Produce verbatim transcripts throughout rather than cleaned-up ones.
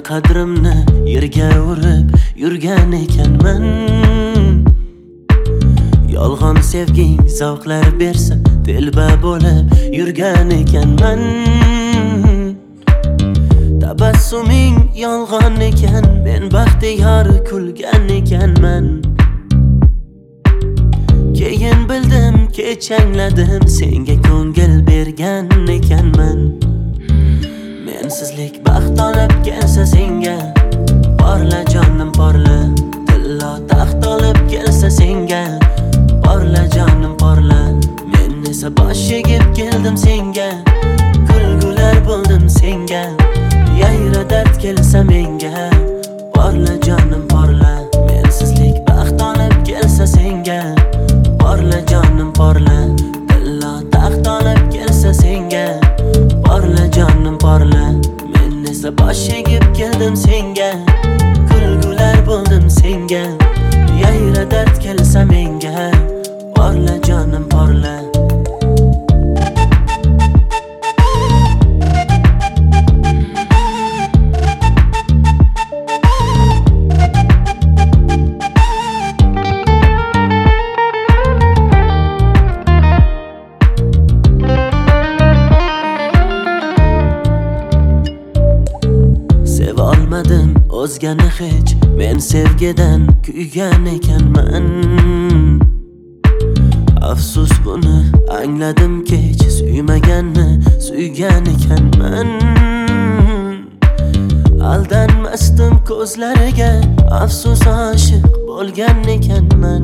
qadrimni yerga urib yurgan ekanman. Yolg'on sevging zavqlar bersa telba bo'lib yurgan ekanman. Tabassuming yolg'on ekan, men baxtiyor kulgan ekanman. Keyin bildim, kech angladim, senga ko'ngil bergan ekanman. Mensizlik baxt olib kelsa senga, porla jonim porla. Tillo taxt olib kelsa senga, porla jonim porla. Men esa bosh egib keldim senga, kulgular bo'ldim senga. Yayra dard kelsa menga, porla jonim porla. Mensizlik baxt olib kelsa senga, porla jonim porla. Tillo taxt olib kelsa senga, porla jonim porla. Men esa bosh egib keldim senga, kulgular bo'ldim senga. Yayra dard kelsa menga, porla jonim porla. Olmadim o'zgani hech, men sevgidan kuygan ekanman. Afsus buni angladim kech, suymaganni suygan ekanman. Aldanmasdim ko'zlariga, afsus oshiq bo'lgan ekanman.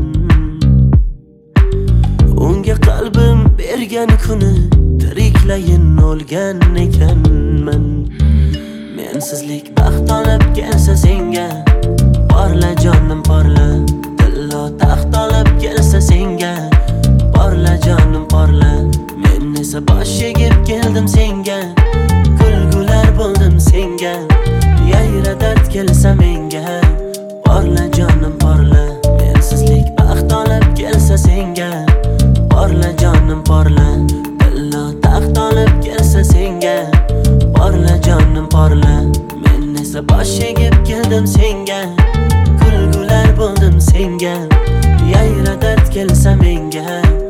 Unga qalbim bergan kuni tiriklayin o'lgan ekanman. Mensizlik baxt olib kelsa senga, porla jonim porla. Tillo taxt olib kelsa senga, porla jonim porla. Men esa bosh egib keldim senga, kulgular bo'ldim senga. Yayra dard kelsa menga, porla jonim porla. Mensizlik baxt olib kelsa senga, porla jonim porla. Tillo taxt olib kelsa senga, porla jonim porla. Men esa bosh egib keldim senga, kulgular bo'ldim senga. Yayra dard kelsa menga,